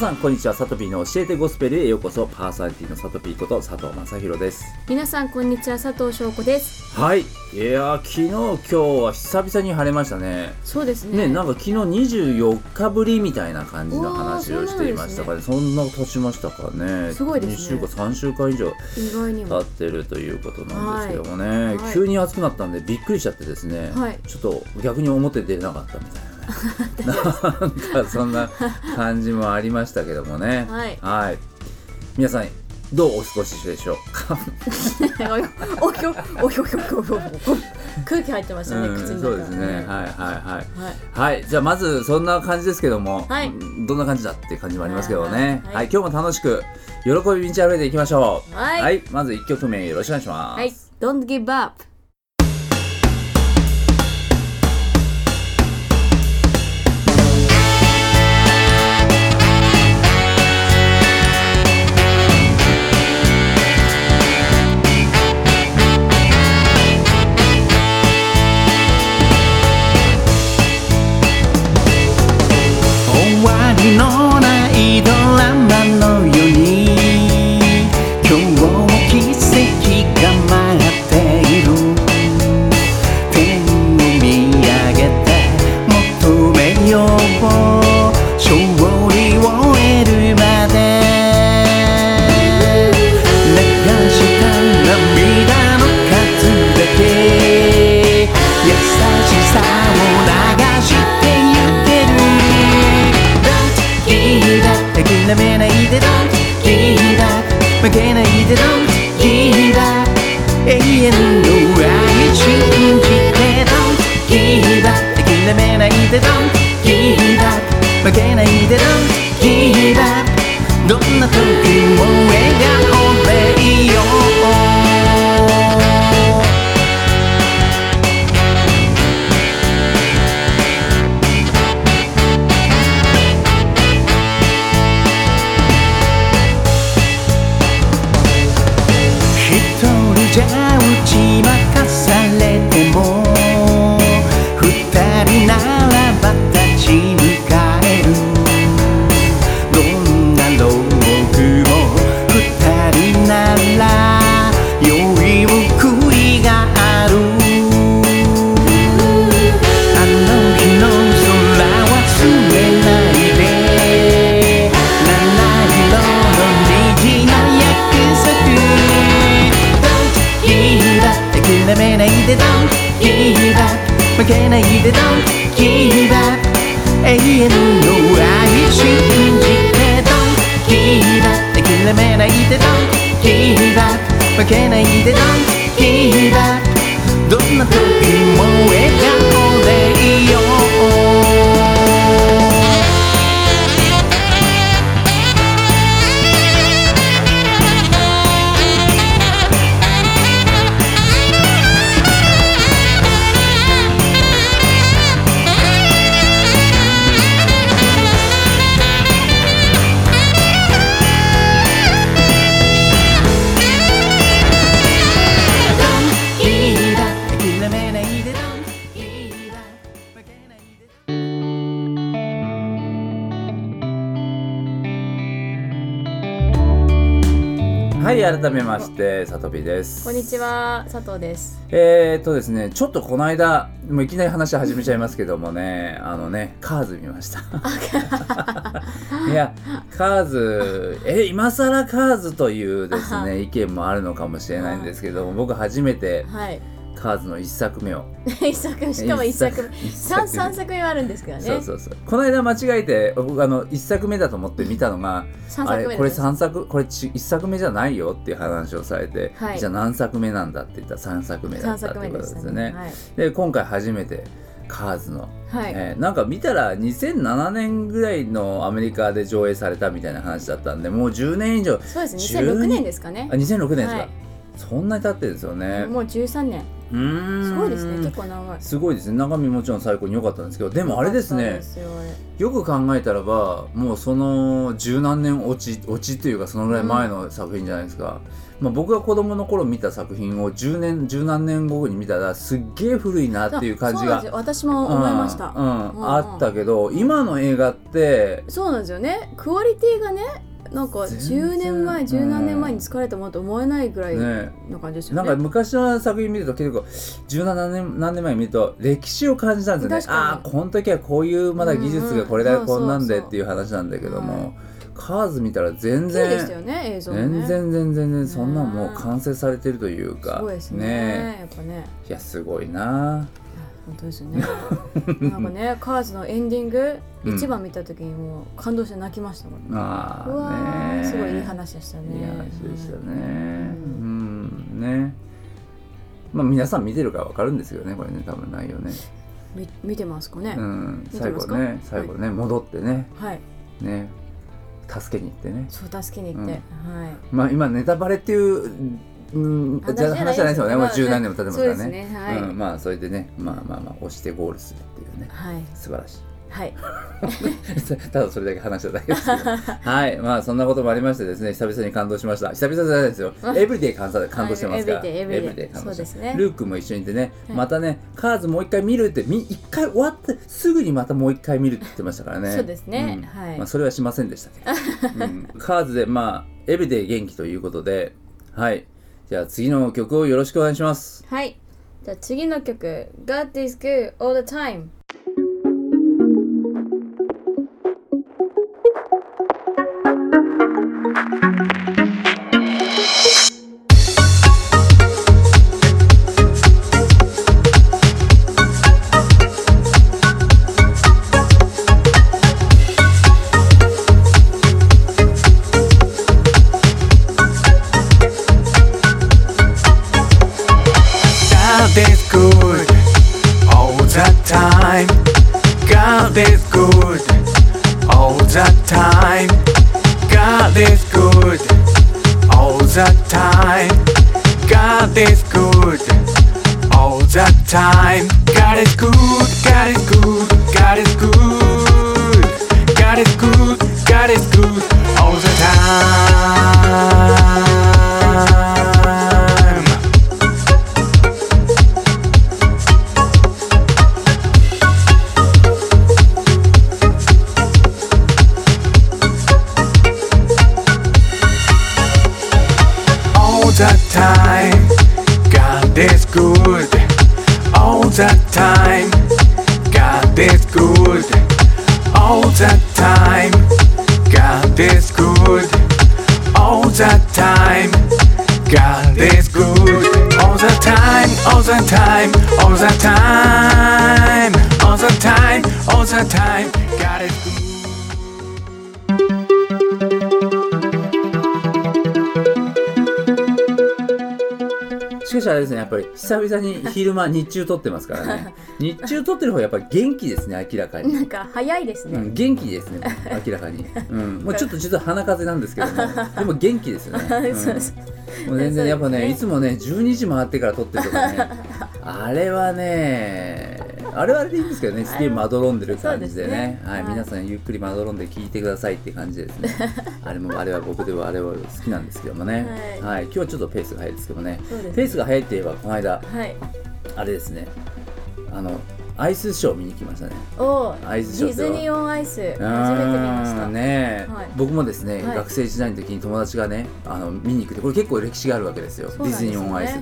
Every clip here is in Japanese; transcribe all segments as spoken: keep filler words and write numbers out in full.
さんこんにちは。サトピーの教えてゴスペルへようこそ。パーソナリティのサトピーこと佐藤正宏です。 皆さんこんにちは、佐藤翔子です。 はい、いや昨日今日は久々に晴れましたね。 そうですね。 ね、なんか昨日にじゅうよっかぶりみたいな感じの話をしていましたから、ね、そんな経ちましたかね。 すごいですね。 にしゅうかんさんしゅうかん以上経ってるということなんですけどもね、はい、急に暑くなったんでびっくりしちゃってですね、はい、ちょっと逆に表出れなかったみたいななんかそんな感じもありましたけどもね。はい、はい、皆さんどうお過ごしでしょうか。 おひょおひょひょひょひょ空気入ってましたね、うん、口の中。 そうですね。はいはいはいはい、はい、じゃあまずそんな感じですけども、はい、どんな感じだっていう感じもありますけどね。はい、はいはい、今日も楽しく喜び満ち溢れていきましょう。はい、はい、まずいっきょくめよろしくお願いします。はい、 Don't give up。 のないドラマのように今日も奇跡が待っている。天を見上げて求めよう、勝利を得るまで。流した涙の数だけ優しさを流してゆける。諦めないで Don't give up、 負けないで Don't give up、 永遠の愛信じて Don't give up、 諦めないで Don't give up、 負けないで Don't give up、 どんな時も笑顔でいよう。じゃ打ち負かされても二人ならば立ち向かえる。どんな労苦も二人なら良い報いがある。あの日の空忘れないで、七色の虹の約束。諦めないで Don't give up、 負けないで Don't give up、 永遠の愛信じて Don't give up、 諦めないで Don't give up、 負けないで Don't give up、 どんな時も笑顔でいよう。 はい、改めましてさとぴです。 こんにちは、佐藤です。 えーっとですねちょっとこの間もういきなり話始めちゃいますけどもね、あのねカーズ見ました。いやカーズえ今更カーズというですね意見もあるのかもしれないんですけども、僕初めて、はい、カーズのいっさくめを一作目、しかもいっさくめさんさくめはあるんですからね。 そうそうそう。この間間違えて僕あのいっさくめだと思って見たのがあれこれさんさくこれいっさくめじゃないよっていう話をされて、はい、じゃあ何作目なんだって言ったらさんさくめだったってことですよね。はい、で今回初めてカーズの、はいえー、なんか見たらにせんななねんぐらいのアメリカで上映されたみたいな話だったんで、もうじゅうねん以上。 そうですね、にせんろくねんですかね。 あにせんろくねんですか、はい、そんなに経ってるんですよね。 もうじゅうさんねん。 うーんすごいですね、結構長い。 すごいですね。中身もちろん最高に良かったんですけど、でもあれですね、 ですよ、 よく考えたらばもうその十何年落ち落ちというかそのぐらい前の作品じゃないですか、うん、まあ、僕が子供の頃見た作品をじゅうねん十何年後に見たらすっげえ古いなっていう感じが、 私も思いました、 うんうんうん、あったけど、今の映画ってそうなんですよね、クオリティがね、なんかじゅうねんまえ、十何年前に作られたものと思えないぐらいの感じですよね。 なんか昔の作品見ると結構十何年何年前に見ると歴史を感じたんですよね。ああ、この時はこういうまだ技術がこれだけこんなんでっていう話なんだけども、カーズ見たら全然綺麗でしたよね、映像ね。 全然全然全然そんなんもう完成されてるというか、 すごいですね、やっぱね。 いやすごいな。 本当ですよね。なんかね、カーズのエンディング一番見た時にもう感動して泣きましたもんね。 あうわーね、 すごいいい話でしたね。 いい話でしたね。うん、うんね。まあ皆さん見てるからわかるんですよね、これね、多分内容ね。 み見てますかね。 うん、最後ね、最後ね、はい、戻ってね、 はい、 ね、助けに行ってね。 そう助けに行って、うん、はい。 まあ今ネタバレっていううん、じゃ話じゃないですよね。もう十何年も経ってますからね。 そうですね、はい、 うん、まあそれでね、まあまあまあ押してゴールするっていうね、はい、素晴らしい。 はい。 ただそれだけ話しただけですけどはい、まあそんなこともありましてですね、久々に感動しました。久々じゃないですよ、エブリデイ感動してますから、 エブリデイ感動してます。 ルークも一緒にいてね、またね、カーズもう一回見るって、一回終わってすぐにまたもう一回見るって言ってましたからね。 そうですね、はい。 まあそれはしませんでしたけど、うん、カーズでまあエブリデイ元気ということで、はい、じゃあ次の曲をよろしくお願いします。 はい、じゃあ次の曲 God is good all the time。 God is good all the time. God is good all the time. God is good all the time. God is good, God is good, God is good. God is good, God is good all the time. Time. God is good all the time. God is good all the time. God is good all the time. God is good all the time, all the time, all the time, all the time, all the time. God is good. しかしあれですね、やっぱり久々に昼間日中撮ってますからね。日中撮ってる方がやっぱり元気ですね、明らかに。 なんか早いですね、 うん、元気ですね、明らかに、うん、もうちょっと実は鼻風邪なんですけども、でも元気ですよね、うん、そうそう、もう全然やっぱね、ね、いつもねじゅうにじ回ってから撮ってるとかねあれはね、あれはあれでいいんですけどね、すげえまどろんでる感じでね、ね、はい、はい、皆さんゆっくりまどろんで聞いてくださいって感じですねあれもあれは僕ではあれは好きなんですけどもね、はい、はい、今日はちょっとペースが速いですけどもね、ペースが速いって言えばこの間、はい、あれですね、あのアイスショー見に来ましたね。 おアイスショー、ディズニーオンアイス初めて見ましたね、はい、僕もですね、はい、学生時代の時に友達がねあの見に行くって、これ結構歴史があるわけですよ、ディズニーオンアイスって。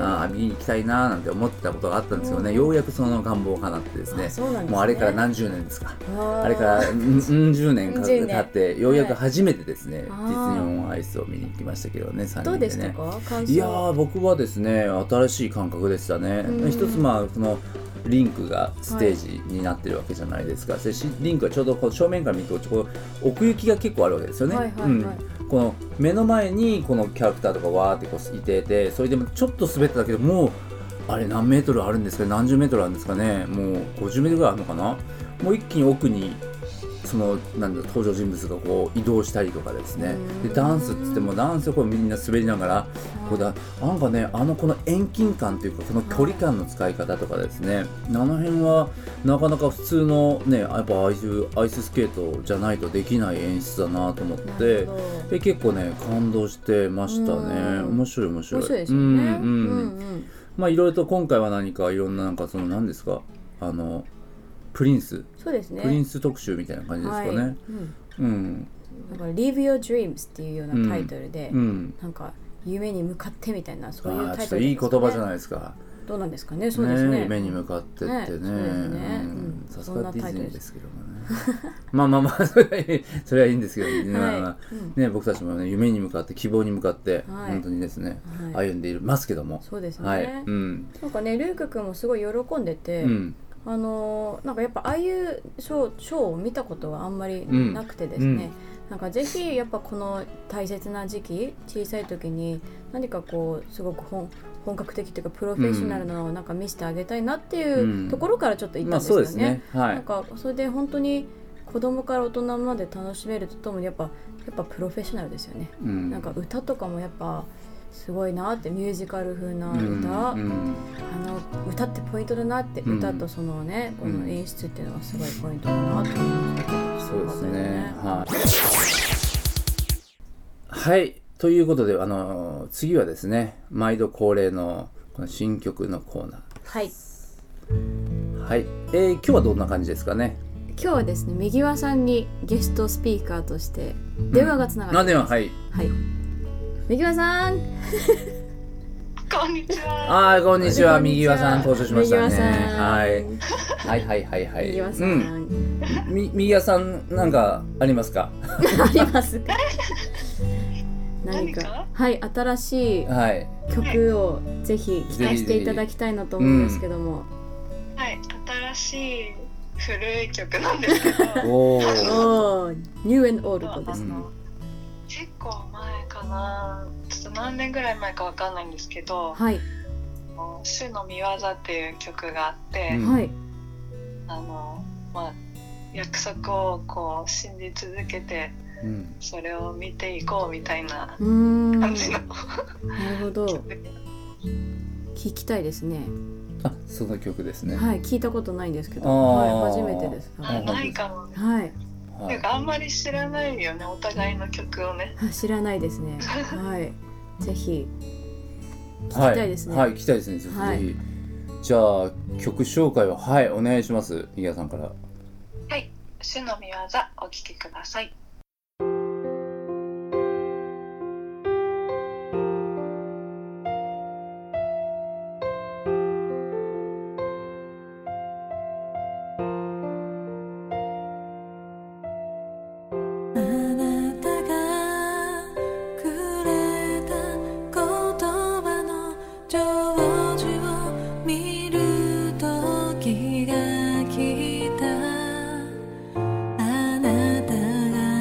あ見に行きたいなーなんて思ってたことがあったんですけどね、ようやくその願望を叶ってですね、あ、そうなんですね、もうあれから何十年ですか、あれからうん十年か経ってようやく初めてですね、はい、ディズニーオンアイスを見に行きましたけどね、さんにんでね。 どうでしたか、感想。 いやー僕はですね新しい感覚でしたね。一つまあそのリンクがステージになってるわけじゃないですか、はい、リンクはちょうどこう正面から見るとこう奥行きが結構あるわけですよね、はいはいはい、うん、この目の前にこのキャラクターとかわーってこういてて、それでもちょっと滑っただけでもうあれ何メートルあるんですか、何十メートルあるんですかね、もうごじゅうメートルぐらいあるのかな、もう一気に奥にそのなんだ登場人物がこう移動したりとかですね、でダンスって言ってもダンスをこうみんな滑りながらこうだなんかねあのこの遠近感というかこの距離感の使い方とかですね、あの辺はなかなか普通のねやっぱああいうアイススケートじゃないとできない演出だなと思ってで結構ね感動してましたね。面白い面白い面白いですよね。うんうん、 まあいろいろと今回は何かいろんななんかその何ですかあのプリンス、 そうですね、 プリンス特集みたいな感じですかね。はい、うん、うん、 なんか Live Your Dreams っていうようなタイトルで、うん、なんか夢に向かってみたいなそういうタイトルですかね。 いい言葉じゃないですか。 どうなんですかね。そうですね。 ね夢に向かってってね。さすがディズニーですけどもね。まあまあまあそれはいい、それはいいんですけど、ねはいまあね、僕たちもね夢に向かって希望に向かって、はい、本当にですね、はい、歩んでいますけども。 そうですね。 はいうん、 なんかねルーク君もすごい喜んでて。うんあのなんかやっぱああいうショー、ショーを見たことがあんまりなくてですね、うんうん、なんかぜひやっぱこの大切な時期小さい時に何かこうすごく本本格的というかプロフェッショナルなのをなんか見せてあげたいなっていうところからちょっと言ったんですよね。なんかそれで本当に子供から大人まで楽しめるとともにやっぱやっぱプロフェッショナルですよね、うん、なんか歌とかもやっぱすごいなってミュージカル風な歌、うんうん、あの歌ってポイントだなって、うん、歌とそのねこの演出っていうのがすごいポイントだなって思いましたけど、 そうですね。はい、はい、ということであの次はですね毎度恒例のこの新曲のコーナー。 はいはい、えー、今日はどんな感じですかね。 今日はですね右輪さんにゲストスピーカーとして電話がつながっています、うん、 はい、 はい右輪さんこんにちは。 あこんにちは。右輪さん登場しましたね。はい、はいはいはいはい。 右輪さん、うん、 み右輪さんなんかありますか？ ありますか？何かはい新しい曲をぜひ聴かせていただきたいなと思うんですけども、 うん、はい新しい古い曲なんですけどおおニューエンドオールドですね。 結構前かなちょっと何年ぐらい前かわかんないんですけど、 はい、 主の見業っていう曲があって、 うん、 あのまあ、約束をこう信じ続けて、うん、それを見ていこうみたいな感じのなるほど聞きたいですね。 あその曲ですね。 はい聞いたことないんですけど、はい、初めてです。 あないかもね。 はいはい、あんまり知らないよねお互いの曲をね。 知らないですね。はいぜひ聞きたいですね。 はい、はい、聞きたいですね。ぜひ、はい、じゃあ曲紹介ははいお願いします。右輪さんから。 はい主の見業お聴きください。 あなたが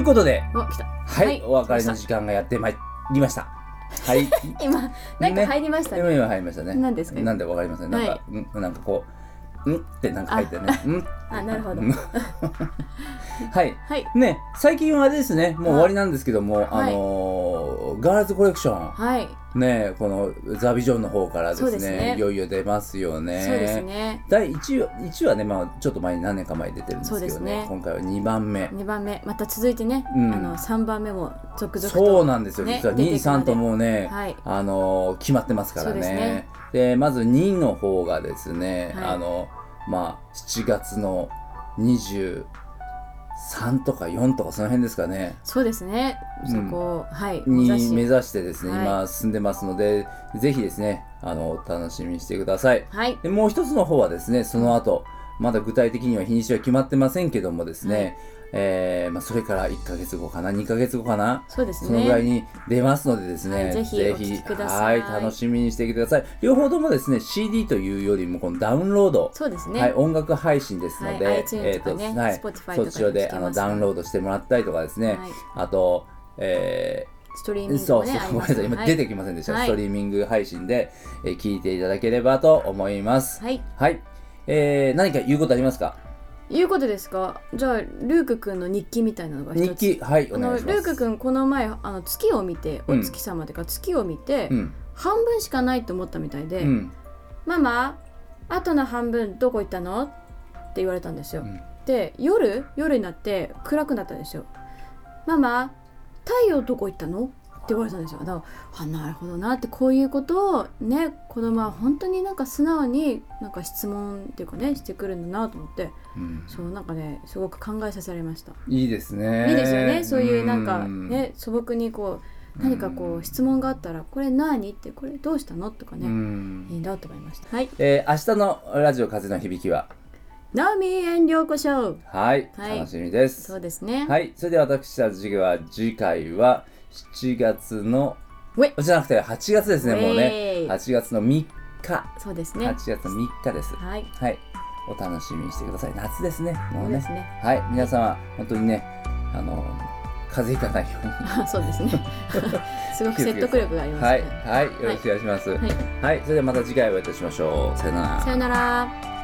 ことで、 お来たはい、はい、お別れの時間がやってまいりました。はい。 今なんか入りましたね。 今今入りましたね。 何ですか？ なんでわかりません。なんか、はい、なんかこう、んってなんか入ってね。ん。 あ、なるほど。 はい。はい。ね、最近はあれですね、もう終わりなんですけども、あのガールズコレクション。はい。ね、このザビジョンの方からですね、いよいよ出ますよね。そうですね。だいいちわ、いちわね、まあちょっと前に何年か前に出てるんですけどね、今回はにばんめ。 にばんめ、また続いてね、あのさんばんめも続々と。 そうなんですよ。実はに、さんともうね、あの決まってますからね。で、まずにの方がですね、あのまあしちがつのにじゅうさんとかよんとかその辺ですかね。 そうですね。そこ、うん、はい。 に目指してですね、はい、今進んでますので、ぜひですね、あのお楽しみにしてください。はい。でもう一つの方はですね、その後、まだ具体的には日にちは決まってませんけどもですね、はい、えー、まあそれからいっかげつごかな、にかげつごかな、そうですね。そのぐらいに出ますのでですね、はい、ぜひぜひはい、楽しみにしてきてください。両方ともですね、シーディー というよりもこのダウンロード、そうですね。はい、音楽配信ですので、はい、えっと、ね、はい、そちらであのダウンロードしてもらったりとかですね、はい、あと、えーストリーミング、ね、そうそう、 ごめんなさい、今出てきませんでした。はい、ストリーミング配信で、えー、聞いていただければと思います。はい。はい。えー、何か言うことありますか？ 言うことですか？じゃあルークくんの日記みたいなのが一つ。 日記、はい、お願いします。 あのルークくんこの前あの月を見て、お月様というか月を見て、うん、半分しかないと思ったみたいで、うん、ママ、あとの半分どこ行ったの？って言われたんですよ。うん、で、夜夜になって暗くなったんですよ。ママ、太陽どこ行ったの？って言われたんですよ。だから、あ、なるほどなって、こういうことをね、子供は本当になんか素直になんか質問っていうかねしてくるんだなと思って、うん、そうなんかねすごく考えさせられました。 いいですね。 いいですよね。そういうなんかね、素朴にこう何かこう質問があったら、これ何ってこれどうしたのとかね、いいなと思いました。はい。 えー、明日のラジオ風の響きは。 ナオミエンリョウコショウ。 はい、はい、楽しみです。 そうですね。 はい、それでは私たちは次回はしちがつのじゃなくてはちがつですね、もうね。はちがつのみっか。そうですね。はちがつのみっかです。はい。はい。お楽しみにしてください。夏ですね。もうね。ねはい。皆様、本当にね、あの、風邪ひかないように。そうですね。すごく説得力がありますね。 はい。はい。よろしくお願いします。はい。はい。それではまた次回お会いいたしましょう。さよなら。 さよなら。